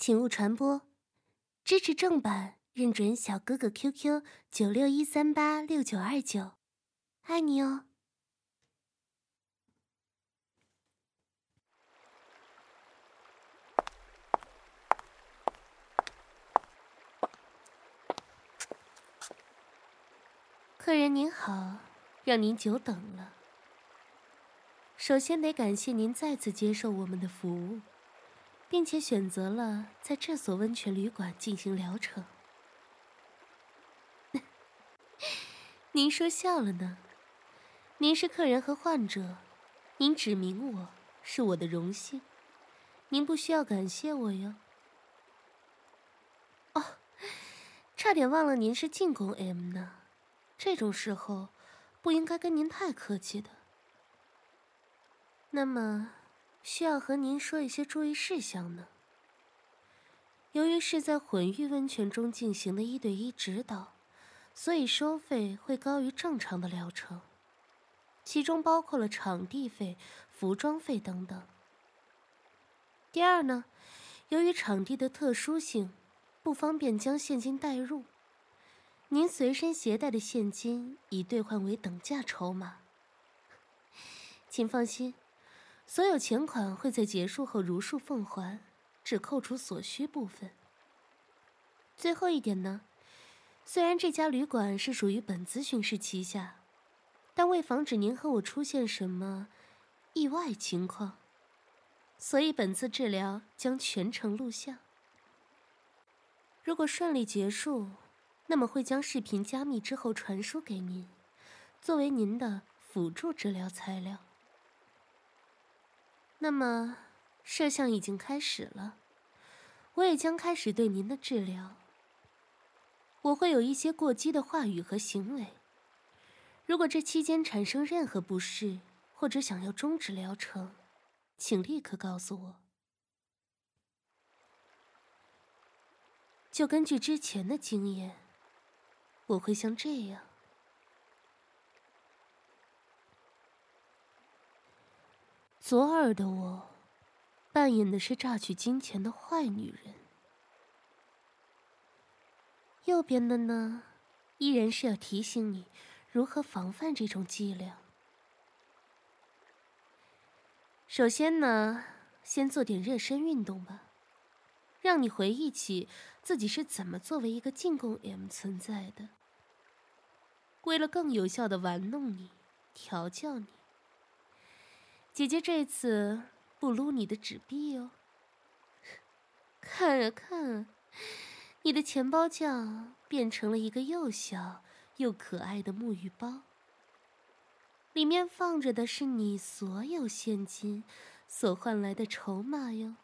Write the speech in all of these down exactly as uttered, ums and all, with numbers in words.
请勿传播。支持正版，认准小哥哥 Q Q 九六一三八六九二九，爱你哦。客人您好，让您久等了。首先得感谢您再次接受我们的服务，并且选择了在这所温泉旅馆进行疗程。您说笑了呢？您是客人和患者，您指明我是我的荣幸，您不需要感谢我哟。哦，差点忘了您是进攻 M 呢，这种时候不应该跟您太客气的。那么，需要和您说一些注意事项呢。由于是在混浴温泉中进行的一对一指导，所以收费会高于正常的疗程，其中包括了场地费、服装费等等。第二呢，由于场地的特殊性，不方便将现金带入，您随身携带的现金已兑换为等价筹码。请放心，所有钱款会在结束后如数奉还，只扣除所需部分。最后一点呢，虽然这家旅馆是属于本咨询师旗下，但为防止您和我出现什么意外情况，所以本次治疗将全程录像。如果顺利结束，那么会将视频加密之后传输给您，作为您的辅助治疗材料。那么，摄像已经开始了，我也将开始对您的治疗。我会有一些过激的话语和行为，如果这期间产生任何不适，或者想要终止疗程，请立刻告诉我。就根据之前的经验，我会像这样。左耳的我，扮演的是榨取金钱的坏女人。右边的呢，依然是要提醒你如何防范这种伎俩。首先呢，先做点热身运动吧，让你回忆起自己是怎么作为一个进攻 M 存在的。为了更有效地玩弄你、调教你，姐姐这次不撸你的纸币哦。看啊看啊，你的钱包酱变成了一个又小又可爱的沐浴包，里面放着的是你所有现金所换来的筹码哟。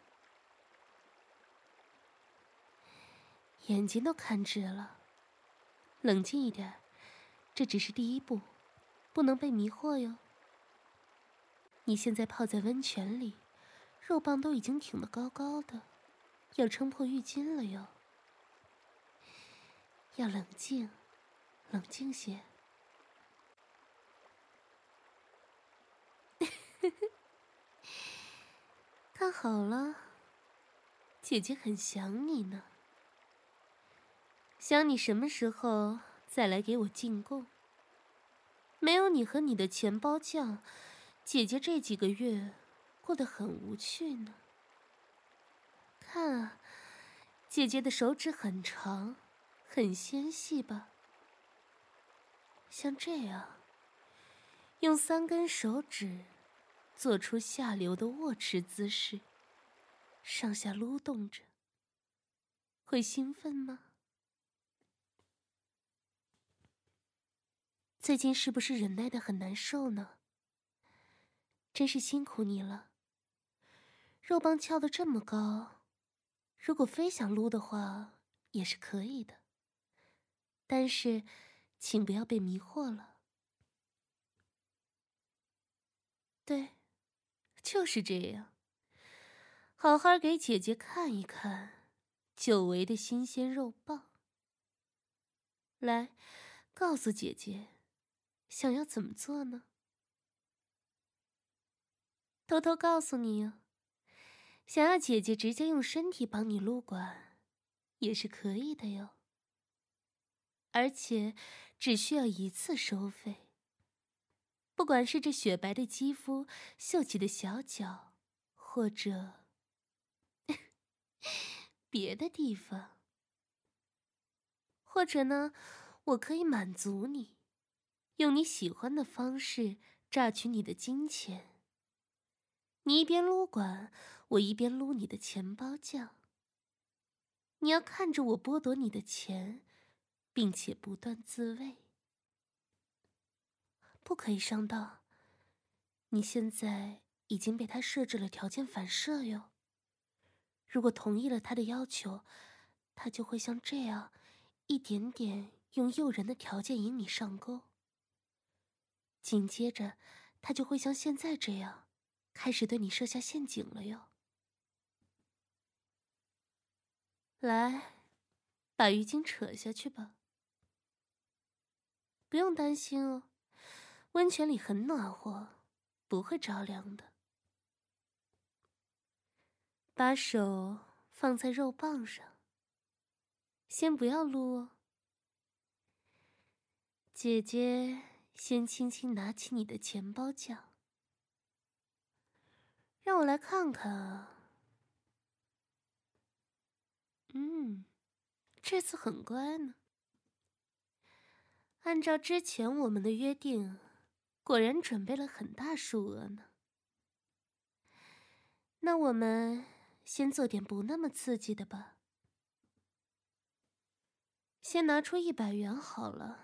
眼睛都看直了，冷静一点，这只是第一步，不能被迷惑哟。你现在泡在温泉里，肉棒都已经挺得高高的，要撑破浴巾了哟。要冷静，冷静些。看好了，姐姐很想你呢。想你什么时候再来给我进贡？没有你和你的钱包酱，姐姐这几个月过得很无趣呢。看啊，姐姐的手指很长，很纤细吧？像这样，用三根手指做出下流的握持姿势，上下撸动着，会兴奋吗？最近是不是忍耐得很难受呢？真是辛苦你了。肉棒翘得这么高，如果非想撸的话，也是可以的。但是，请不要被迷惑了。对，就是这样。好好给姐姐看一看久违的新鲜肉棒。来，告诉姐姐，想要怎么做呢？偷偷告诉你哦， 想要姐姐直接用身体帮你撸管，也是可以的哟。而且只需要一次收费。不管是这雪白的肌肤、秀气的小脚，或者别的地方，或者呢，我可以满足你，用你喜欢的方式榨取你的金钱。你一边撸管，我一边撸你的钱包酱。你要看着我剥夺你的钱，并且不断自慰，不可以上当。你现在已经被他设置了条件反射哟。如果同意了他的要求，他就会像这样，一点点用诱人的条件引你上钩。紧接着，他就会像现在这样，开始对你设下陷阱了哟。来，把浴巾扯下去吧。不用担心哦，温泉里很暖和，不会着凉的。把手放在肉棒上，先不要撸哦。姐姐先轻轻拿起你的钱包酱，让我来看看啊。嗯，这次很乖呢。按照之前我们的约定，果然准备了很大数额呢。那我们先做点不那么刺激的吧。先拿出一百元好了。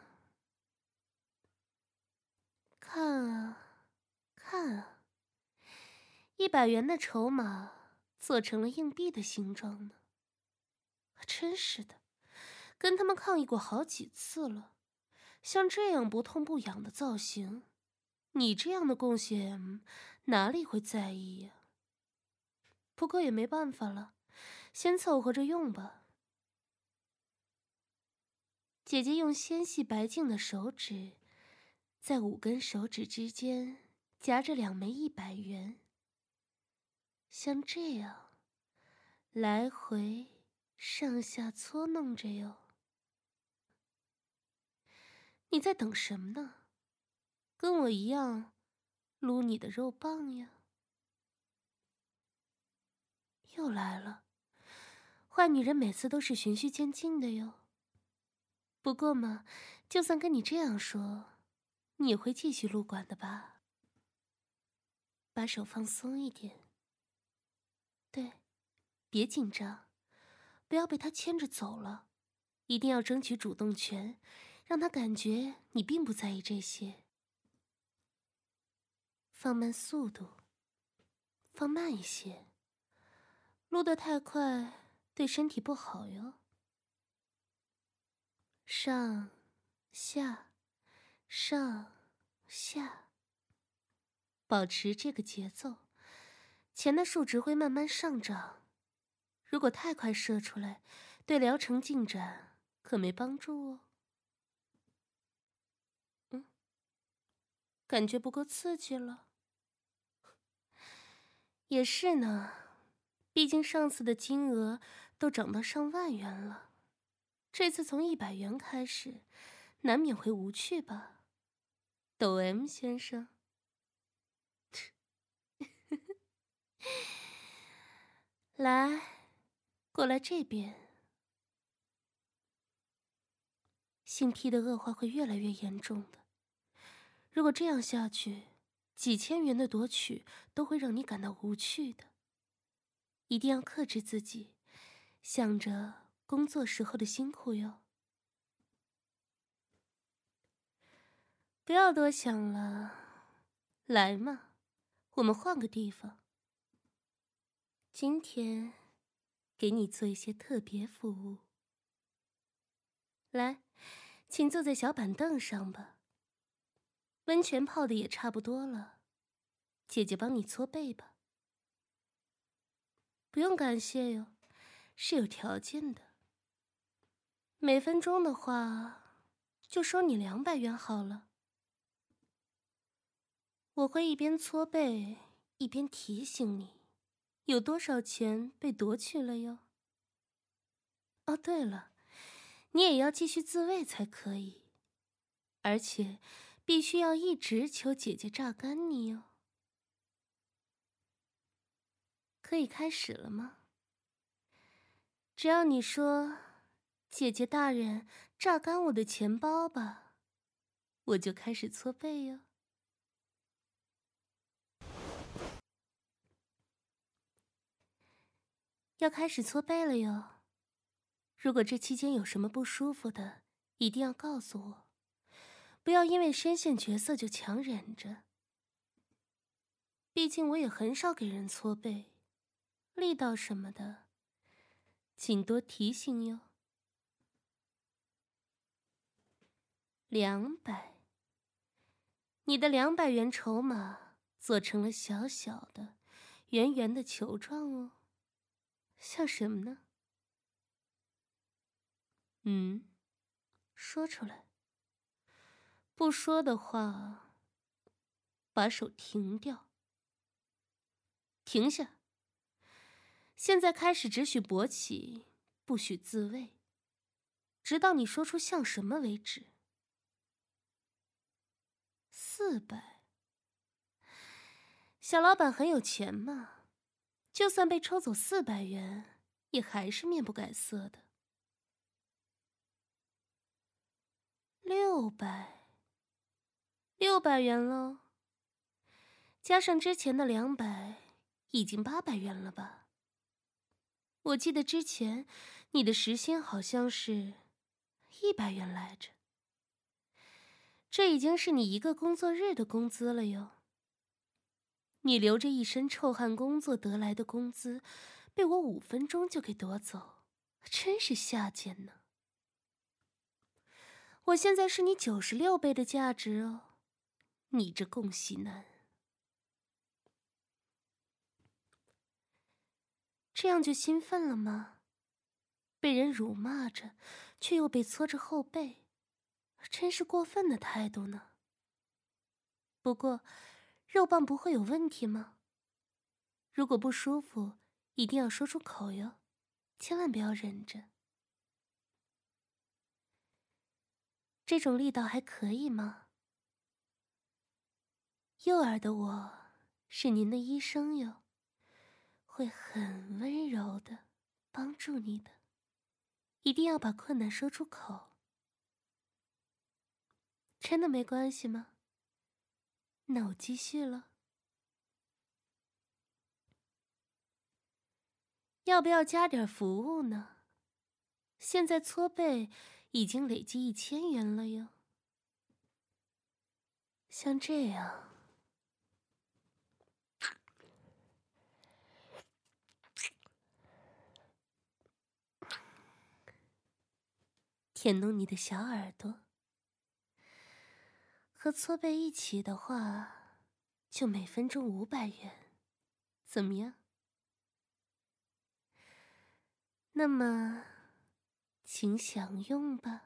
看啊，看啊，一百元的筹码做成了硬币的形状呢。真是的，跟他们抗议过好几次了。像这样不痛不痒的造型，你这样的贡献哪里会在意呀？不过也没办法了，先凑合着用吧。姐姐用纤细白净的手指，在五根手指之间夹着两枚一百元，像这样来回上下搓弄着哟。你在等什么呢？跟我一样撸你的肉棒呀。又来了，坏女人每次都是循序渐进的哟。不过嘛，就算跟你这样说，你也会继续撸管的吧？把手放松一点。对，别紧张，不要被他牵着走了，一定要争取主动权，让他感觉你并不在意这些。放慢速度，放慢一些。撸得太快，对身体不好哟。上，下，上，下，保持这个节奏，钱的数值会慢慢上涨。如果太快射出来，对疗程进展可没帮助哦。嗯，感觉不够刺激了。也是呢，毕竟上次的金额都涨到上万元了，这次从一百元开始，难免会无趣吧，抖 M 先生。来，过来这边。性癖的恶化会越来越严重的，如果这样下去，几千元的夺取都会让你感到无趣的。一定要克制自己，想着工作时候的辛苦哟。不要多想了，来嘛，我们换个地方。今天给你做一些特别服务。来，请坐在小板凳上吧。温泉泡的也差不多了，姐姐帮你搓背吧。不用感谢哟，是有条件的。每分钟的话，就收你两百元好了。我会一边搓背，一边提醒你， 有多少钱被夺去了哟？哦，对了，你也要继续自慰才可以，而且必须要一直求姐姐榨干你哟。可以开始了吗？只要你说“姐姐大人，榨干我的钱包吧”，我就开始搓背哟。要开始搓背了哟。如果这期间有什么不舒服的，一定要告诉我，不要因为深陷角色就强忍着。毕竟我也很少给人搓背，力道什么的，请多提醒哟。两百，你的两百元筹码做成了小小的、圆圆的球状哦，像什么呢？嗯，说出来。不说的话，把手停掉。停下。现在开始只许勃起，不许自慰，直到你说出像什么为止。四百。小老板很有钱嘛，就算被抽走四百元，也还是面不改色的。六百。六百元喽，加上之前的两百，已经八百元了吧？我记得之前你的时薪好像是一百元来着，这已经是你一个工作日的工资了哟。你流着一身臭汗工作得来的工资，被我五分钟就给夺走，真是下贱呢。我现在是你九十六倍的价值哦，你这贡喜男。这样就兴奋了吗？被人辱骂着，却又被搓着后背，真是过分的态度呢。不过，肉棒不会有问题吗？如果不舒服，一定要说出口哟，千万不要忍着。这种力道还可以吗？诱饵的我是您的医生哟，会很温柔的帮助你的，一定要把困难说出口。真的没关系吗？那我继续了。要不要加点服务呢？现在搓背已经累计一千元了哟。像这样。舔弄你的小耳朵，和搓背一起的话，就每分钟五百元，怎么样？那么，请享用吧。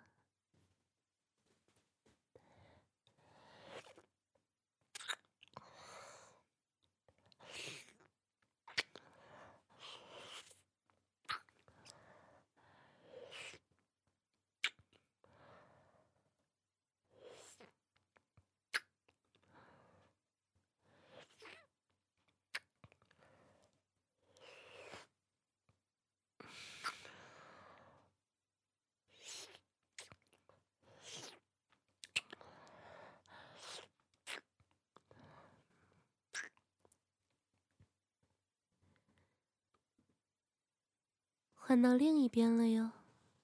换到另一边了哟。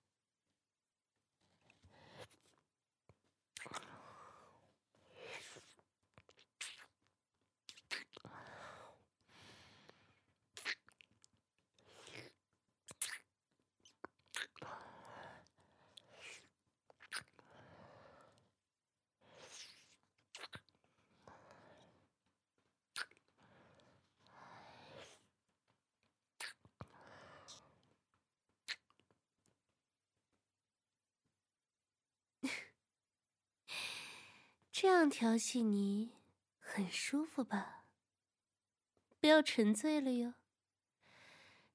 这样调戏你，很舒服吧？不要沉醉了哟，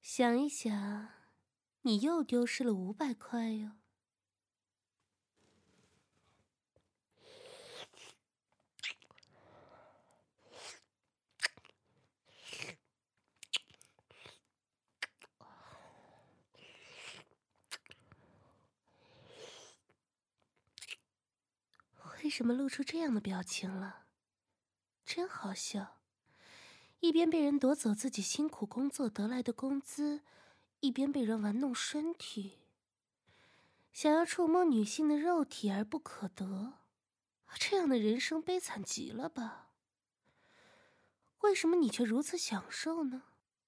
想一想，你又丢失了五百块哟。为什么露出这样的表情了？真好笑。一边被人夺走自己辛苦工作得来的工资，一边被人玩弄身体，想要触摸女性的肉体而不可得，这样的人生悲惨极了吧？为什么你却如此享受呢？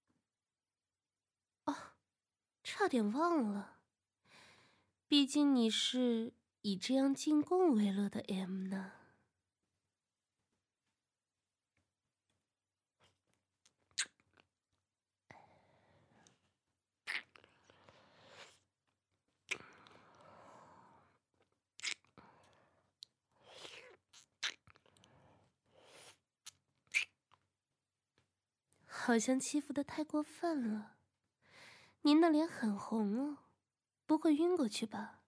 啊，差点忘了，毕竟你是以这样进贡为乐的 M 呢。好像欺负得太过分了，您的脸很红哦，不会晕过去吧？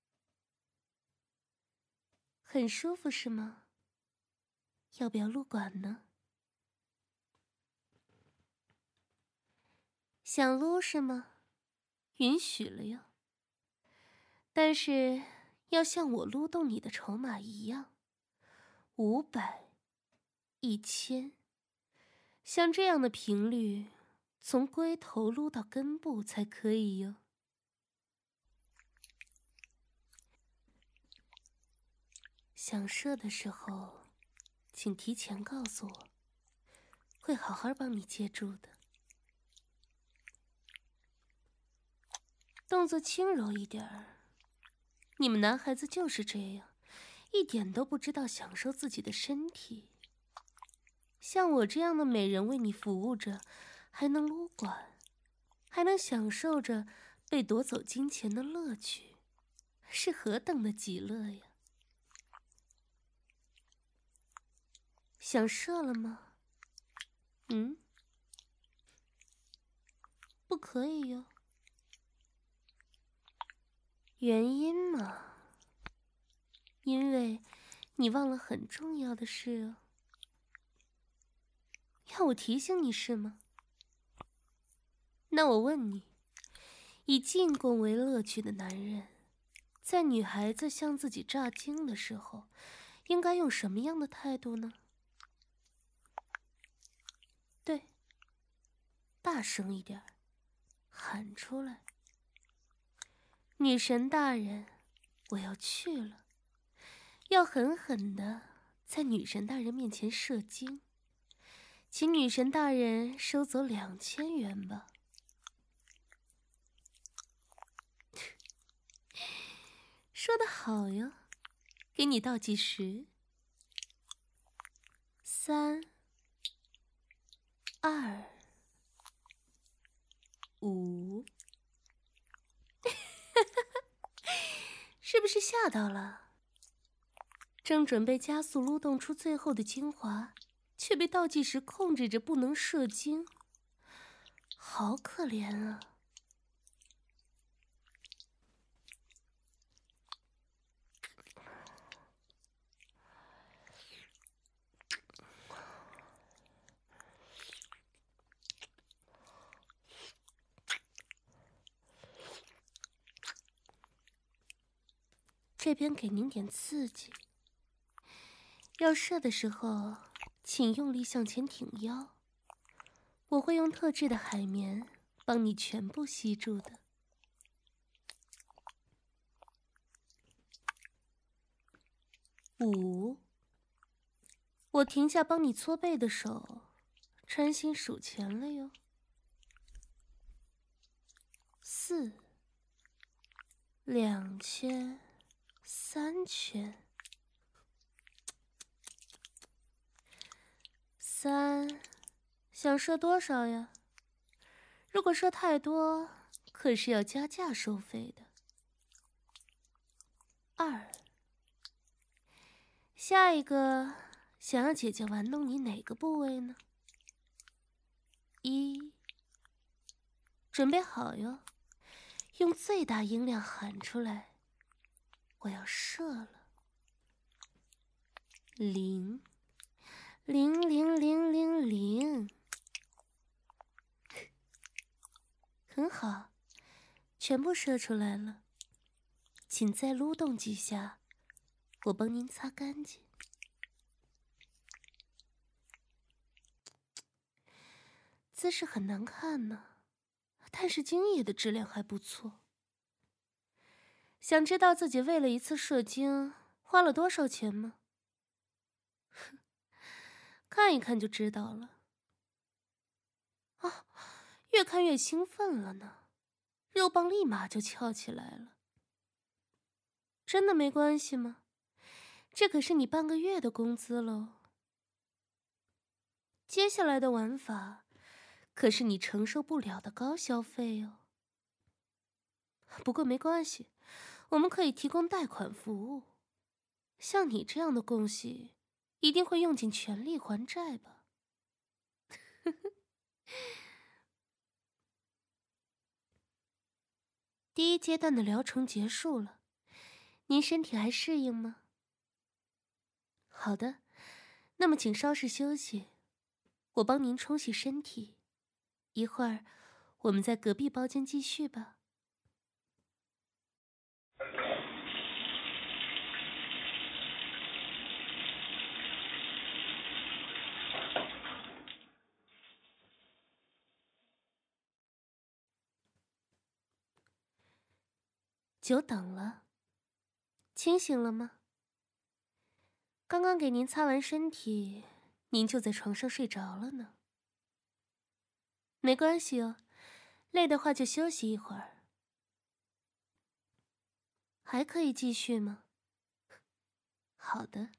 很舒服是吗？要不要撸管呢？想撸是吗？允许了哟。但是要像我撸动你的筹码一样，五百、一千，像这样的频率，从龟头撸到根部才可以哟。想射的时候，请提前告诉我，会好好帮你接住的。动作轻柔一点儿，你们男孩子就是这样，一点都不知道享受自己的身体。像我这样的美人为你服务着，还能撸管，还能享受着被夺走金钱的乐趣，是何等的极乐呀！想射了吗？嗯？不可以哟。原因嘛，因为你忘了很重要的事哦。要我提醒你是吗？那我问你，以进贡为乐趣的男人，在女孩子向自己炸精的时候，应该用什么样的态度呢？对，大声一点，喊出来。女神大人，我要去了，要狠狠的在女神大人面前射精，请女神大人收走两千元吧。说得好哟，给你倒计时：三、二、五。是不是吓到了？正准备加速撸动出最后的精华，却被倒计时控制着不能射精，好可怜啊！这边给您点刺激，要射的时候，请用力向前挺腰，我会用特制的海绵帮你全部吸住的。五，我停下帮你搓背的手，专心数钱了哟。四，两千，三千，三，想射多少呀？如果射太多，可是要加价收费的。二，下一个想要姐姐玩弄你哪个部位呢？一， 准备好哟，用最大音量喊出来，我要射了。零，零零零零零，很好，全部射出来了。请再撸动几下，我帮您擦干净。姿势很难看呢，但是精液的质量还不错。想知道自己为了一次射精花了多少钱吗？看一看就知道了。啊，越看越兴奋了呢，肉棒立马就翘起来了。真的没关系吗？这可是你半个月的工资喽。接下来的玩法可是你承受不了的高消费哦。不过没关系，我们可以提供贷款服务。像你这样的贡献，一定会用尽全力还债吧？第一阶段的疗程结束了，您身体还适应吗？好的，那么请稍事休息，我帮您冲洗身体。一会儿我们在隔壁包间继续吧。久等了，清醒了吗？刚刚给您擦完身体，您就在床上睡着了呢。没关系哦，累的话就休息一会儿。还可以继续吗？好的。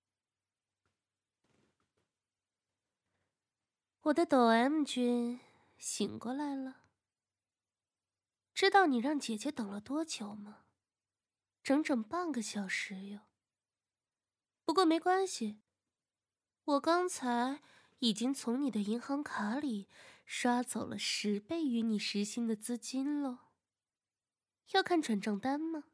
我的抖 M 君醒过来了。知道你让姐姐等了多久吗？整整半个小时哟。不过没关系，我刚才已经从你的银行卡里刷走了十倍于你时薪的资金了。要看转账单吗？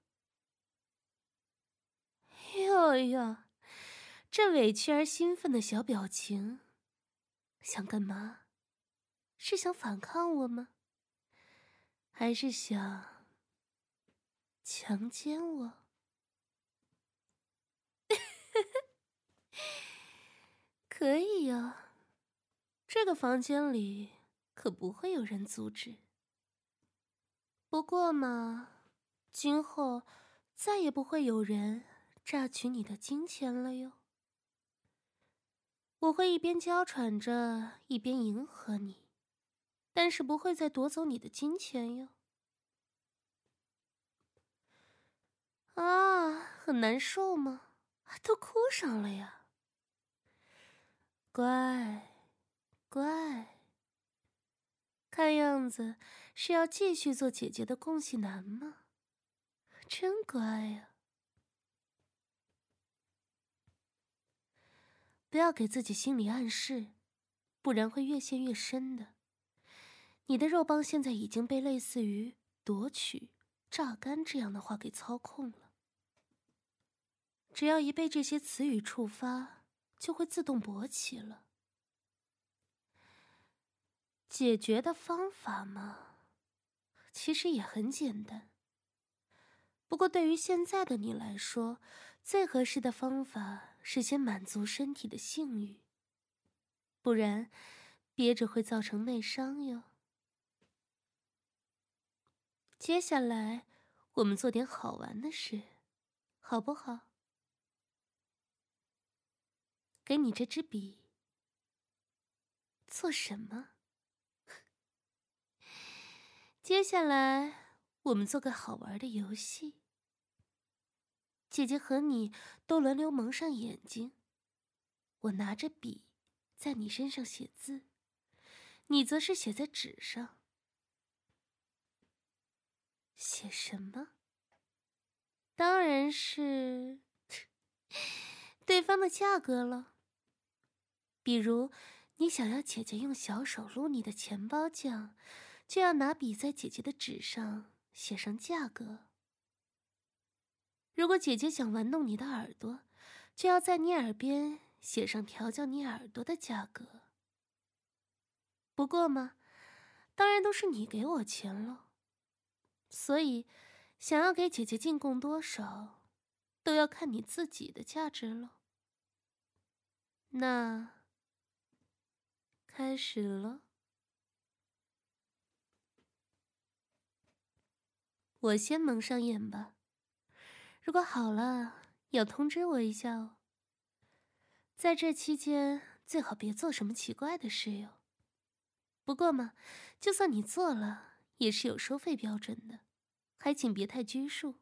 哟哟，这委屈而兴奋的小表情，想干嘛？是想反抗我吗？还是想强奸我？可以呀，这个房间里可不会有人阻止。不过嘛，今后再也不会有人榨取你的金钱了哟。我会一边娇喘着，一边迎合你，但是不会再夺走你的金钱哟。啊，很难受吗？都哭上了呀。乖，乖。看样子是要继续做姐姐的贡献男吗？真乖呀。不要给自己心理暗示，不然会越陷越深的。你的肉棒现在已经被类似于夺取、榨干这样的话给操控了。只要一被这些词语触发，就会自动勃起了。解决的方法嘛，其实也很简单。不过对于现在的你来说，最合适的方法是先满足身体的性欲，不然憋着会造成内伤哟。接下来我们做点好玩的事，好不好？给你这支笔。做什么？接下来我们做个好玩的游戏。姐姐和你都轮流蒙上眼睛，我拿着笔在你身上写字，你则是写在纸上。写什么？当然是对方的价格了。比如你想要姐姐用小手撸你的钱包酱， 就要拿笔在姐姐的纸上写上价格。如果姐姐想玩弄你的耳朵，就要在你耳边写上调教你耳朵的价格。不过嘛，当然都是你给我钱了，所以想要给姐姐进贡多少，都要看你自己的价值了。那开始了。我先蒙上眼吧，如果好了，要通知我一下哦。在这期间，最好别做什么奇怪的事哟。不过嘛，就算你做了，也是有收费标准的，还请别太拘束。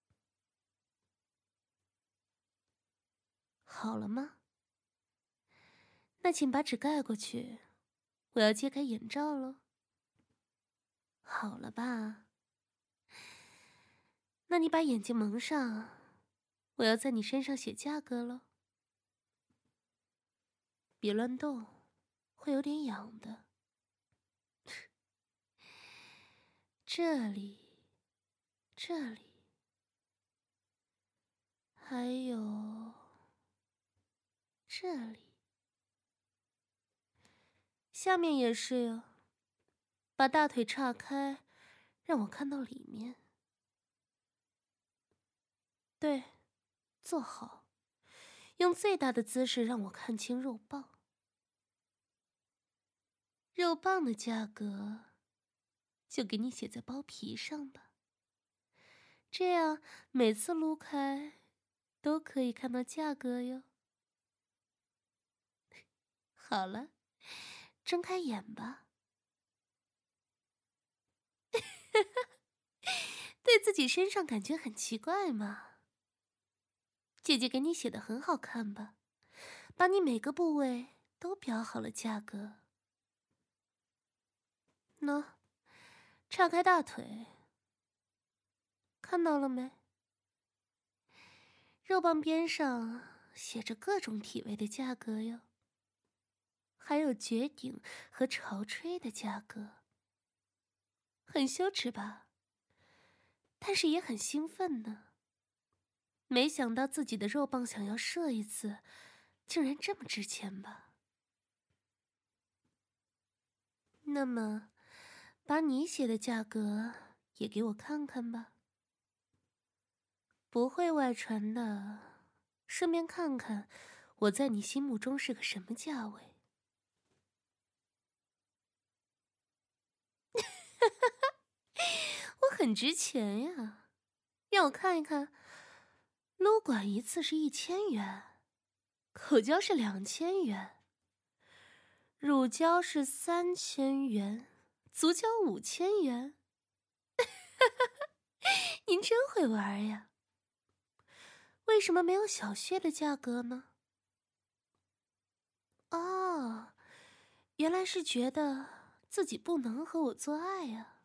好了吗？那请把纸盖过去，我要揭开眼罩喽。好了吧？那你把眼睛蒙上，我要在你身上写价格喽。别乱动，会有点痒的。这里，这里，还有这里，下面也是哟。把大腿岔开，让我看到里面。对，坐好，用最大的姿势让我看清肉棒。肉棒的价格就给你写在包皮上吧，这样每次撸开都可以看到价格哟。好了，睁开眼吧。对自己身上感觉很奇怪吗？姐姐给你写的很好看吧，把你每个部位都标好了价格。喏，岔开大腿，看到了没？肉棒边上写着各种体位的价格哟，还有绝顶和潮吹的价格。很羞耻吧？但是也很兴奋呢。没想到自己的肉棒想要射一次，竟然这么值钱吧？那么，把你写的价格也给我看看吧。不会外传的，顺便看看我在你心目中是个什么价位。我很值钱呀，让我看一看。撸管一次是一千元，口交是两千元，乳胶是三千元，足胶五千元。您真会玩呀！为什么没有小穴的价格呢？哦，原来是觉得自己不能和我做爱呀。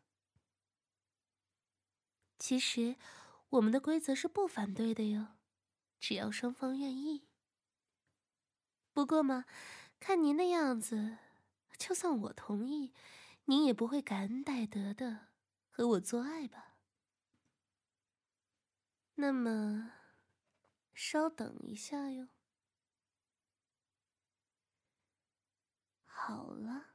其实，我们的规则是不反对的哟，只要双方愿意。不过嘛，看您的样子，就算我同意，您也不会感恩戴德的和我做爱吧？那么，稍等一下哟。好了，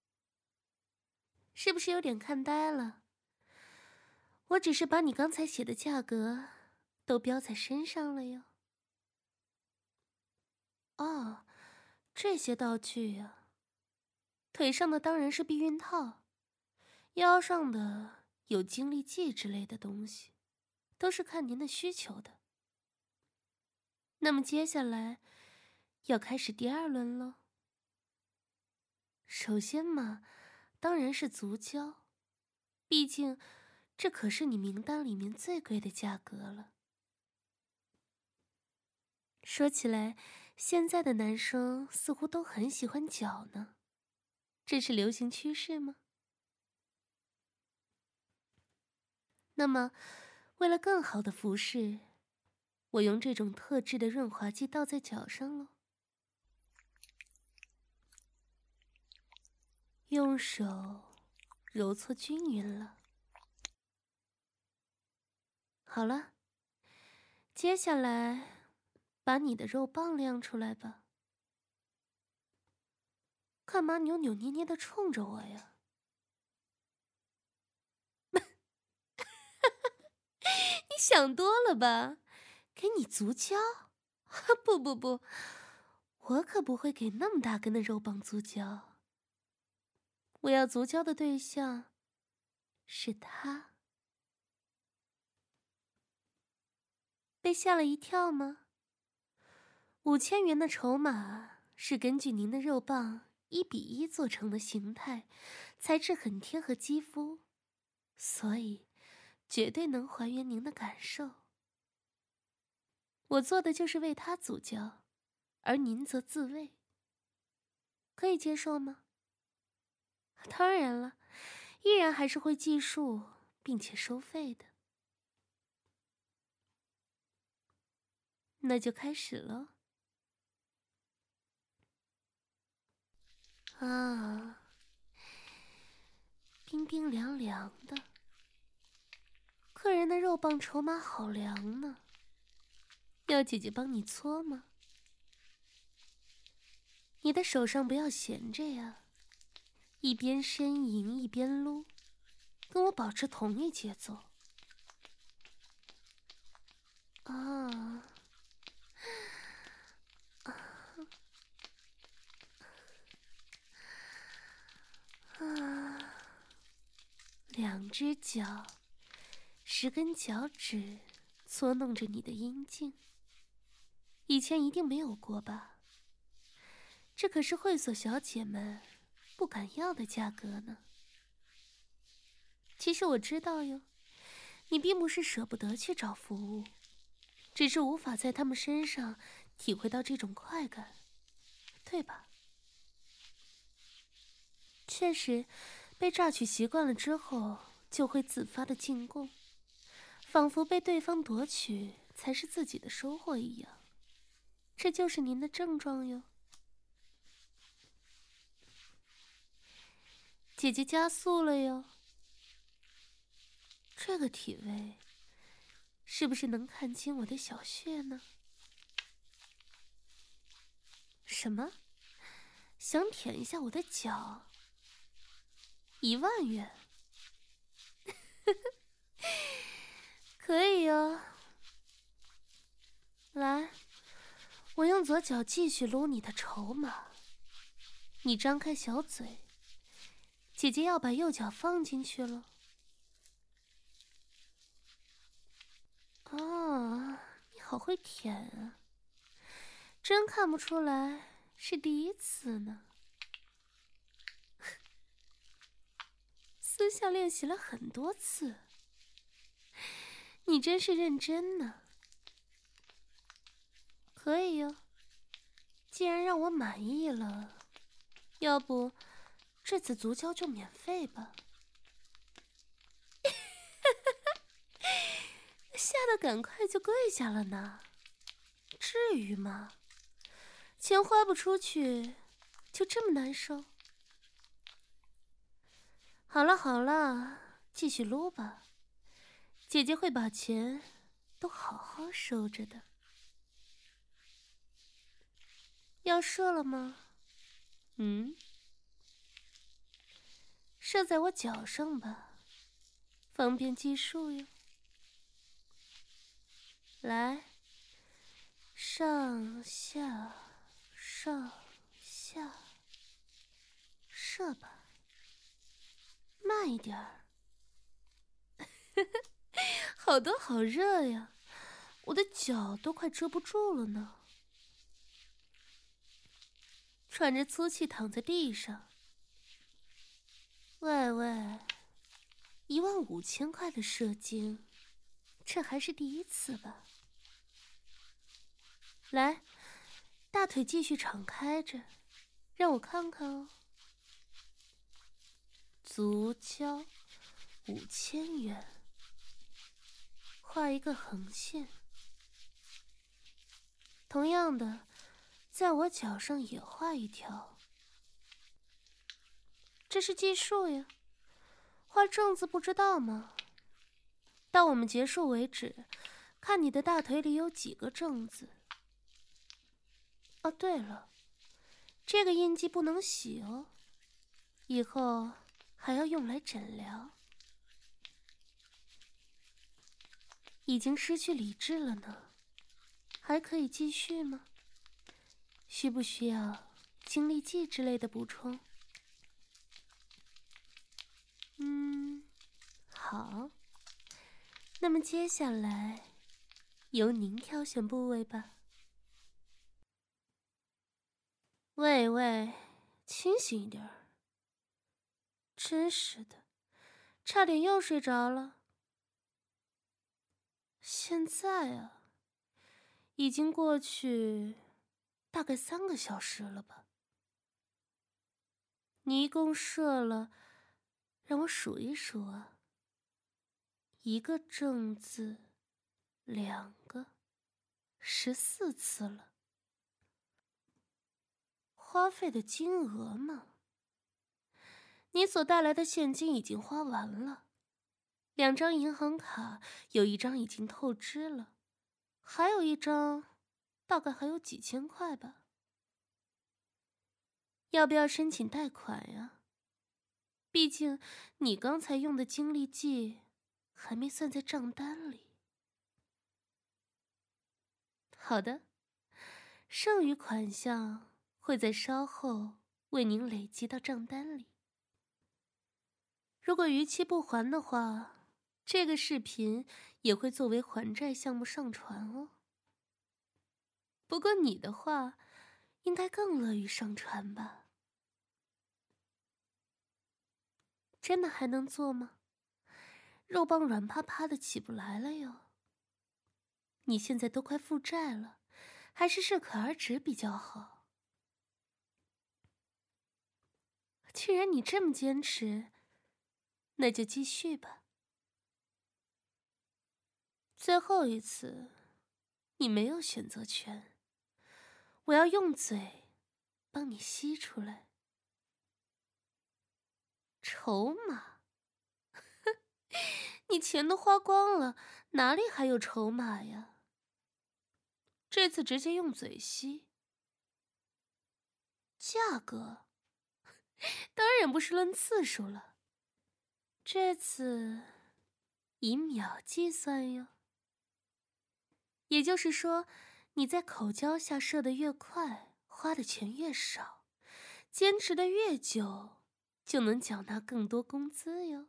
是不是有点看呆了？我只是把你刚才写的价格都标在身上了哟。哦，这些道具呀、啊，腿上的当然是避孕套，腰上的有精力剂之类的东西，都是看您的需求的。那么接下来要开始第二轮喽。首先嘛，当然是足胶，毕竟这可是你名单里面最贵的价格了。说起来，现在的男生似乎都很喜欢脚呢，这是流行趋势吗？那么，为了更好的服侍，我用这种特制的润滑剂倒在脚上喽。用手揉搓均匀了。好了，接下来把你的肉棒亮出来吧。干嘛扭扭捏捏的冲着我呀？你想多了吧？给你足胶？不不不，我可不会给那么大根的肉棒足胶。我要足胶的对象是他。被吓了一跳吗？五千元的筹码是根据您的肉棒一比一做成的形态，材质很贴合肌肤，所以绝对能还原您的感受。我做的就是为他足胶，而您则自慰，可以接受吗？当然了，依然还是会计数并且收费的。那就开始了。啊，冰冰凉凉的，客人的肉棒筹码好凉呢。要姐姐帮你搓吗？你的手上不要闲着呀，一边呻吟一边撸，跟我保持同一节奏。啊，啊，两只脚，十根脚趾搓弄着你的阴茎，以前一定没有过吧？这可是会所小姐们不敢要的价格呢。其实我知道哟，你并不是舍不得去找服务，只是无法在他们身上体会到这种快感，对吧？确实，被榨取习惯了之后，就会自发的进贡，仿佛被对方夺取才是自己的收获一样。这就是您的症状哟。姐姐加速了哟。这个体位，是不是能看清我的小穴呢？什么？想舔一下我的脚？一万元？可以哟。来，我用左脚继续撸你的筹码。你张开小嘴，姐姐要把右脚放进去了。哦，你好会舔啊！真看不出来是第一次呢。私下练习了很多次，你真是认真呢。可以哟，既然让我满意了，要不这次足胶就免费吧。吓得赶快就跪下了呢，至于吗？钱花不出去，就这么难受？好了好了，继续撸吧，姐姐会把钱都好好收着的。要射了吗？嗯，射在我脚上吧，方便计数哟。来，上下上下，射吧，慢一点儿。好多好热呀，我的脚都快遮不住了呢。喘着粗气躺在地上。喂喂，一万五千块的射精，这还是第一次吧？来，大腿继续敞开着，让我看看哦。足胶五千元，画一个横线。同样的，在我脚上也画一条。这是计数呀， 画正字不知道吗？到我们结束为止，看你的大腿里有几个正字。哦，对了，这个印记不能洗哦，以后还要用来诊疗。已经失去理智了呢，还可以继续吗？需不需要精力剂之类的补充？嗯，好。那么接下来，由您挑选部位吧。喂喂，清醒一点儿！真是的，差点又睡着了。现在啊，已经过去大概三个小时了吧？你一共射了，让我数一数啊，一个正字，两个，十四次了。花费的金额嘛，你所带来的现金已经花完了，两张银行卡有一张已经透支了，还有一张大概还有几千块吧。要不要申请贷款呀？毕竟你刚才用的精力剂还没算在账单里。好的，剩余款项会在稍后为您累积到账单里。如果逾期不还的话，这个视频也会作为还债项目上传哦。不过你的话，应该更乐于上传吧？真的还能做吗？肉棒软趴趴的起不来了哟。你现在都快负债了，还是适可而止比较好。既然你这么坚持，那就继续吧。最后一次，你没有选择权，我要用嘴帮你吸出来。筹码？你钱都花光了，哪里还有筹码呀？这次直接用嘴吸。价格？当然不是论次数了，这次以秒计算哟。也就是说，你在口交下射得越快，花的钱越少，坚持的越久，就能缴纳更多工资哟。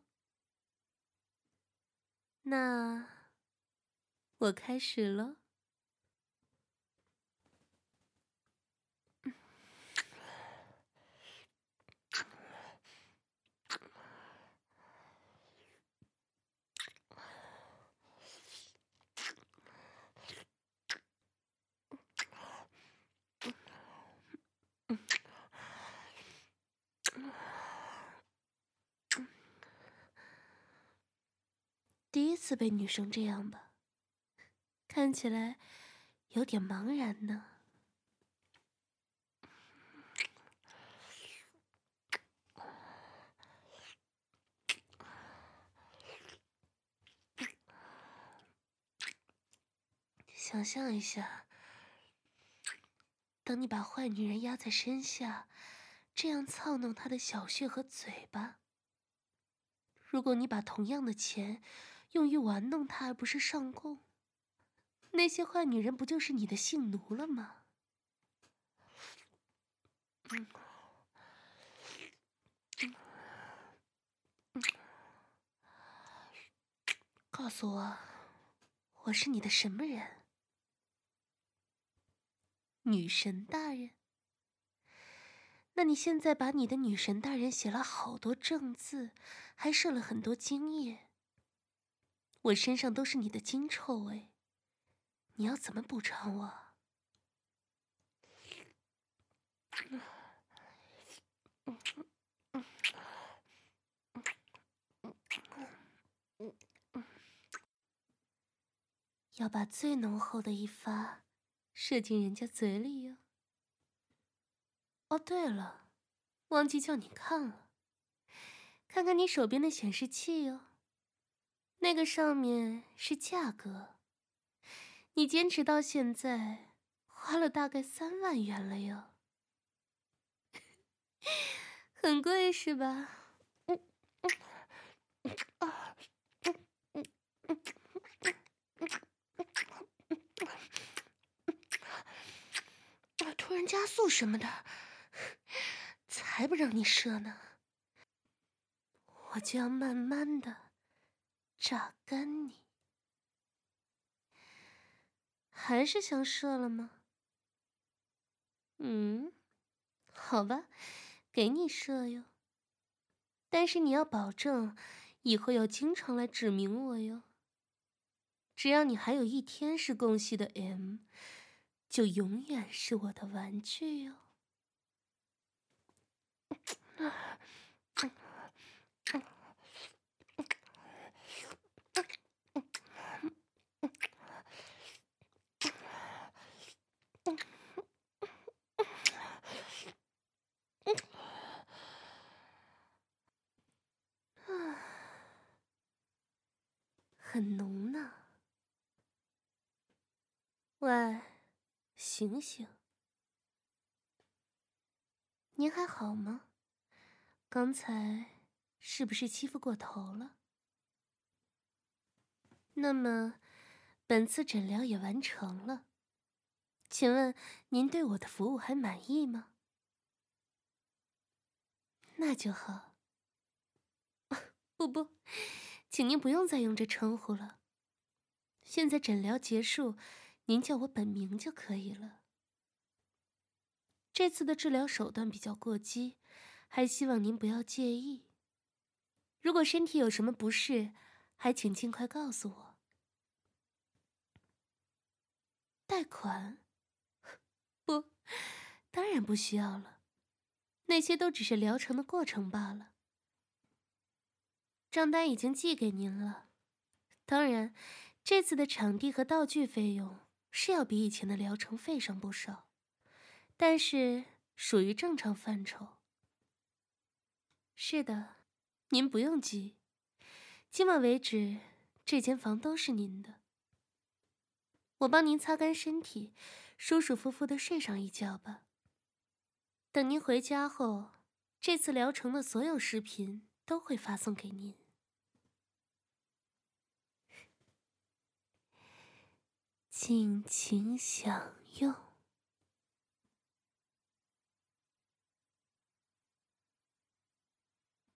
那我开始了。第一次被女生这样吧，看起来有点茫然呢。想象一下，当你把坏女人压在身下，这样操弄她的小穴和嘴巴。如果你把同样的钱用于玩弄她，而不是上供，那些坏女人不就是你的性奴了吗？嗯嗯、告诉我，我是你的什么人？女神大人？那你现在把你的女神大人写了好多正字，还射了很多精液，我身上都是你的精臭味，你要怎么补偿我？要把最浓厚的一发射进人家嘴里哟。哦，对了，忘记叫你看了， 看看你手边的显示器哟，那个上面是价格。你坚持到现在，花了大概三万元了哟，很贵是吧？嗯嗯啊嗯嗯嗯嗯，突然加速什么的，才不让你射呢！我就要慢慢的榨干你。还是想射了吗？嗯，好吧，给你射哟。但是你要保证，以后要经常来指明我哟。只要你还有一天是共系的 M， 就永远是我的玩具哟。很浓呢。喂，醒醒！您还好吗？刚才是不是欺负过头了？那么，本次诊疗也完成了，请问您对我的服务还满意吗？那就好。不不，请您不用再用这称呼了。现在诊疗结束，您叫我本名就可以了。这次的治疗手段比较过激，还希望您不要介意。如果身体有什么不适，还请尽快告诉我。贷款？不，当然不需要了，那些都只是疗程的过程罢了。账单已经寄给您了，当然，这次的场地和道具费用是要比以前的疗程费上不少，但是属于正常范畴。是的，您不用急，今晚为止，这间房都是您的。我帮您擦干身体，舒舒服服的睡上一觉吧。等您回家后，这次疗程的所有视频都会发送给您。尽情享用。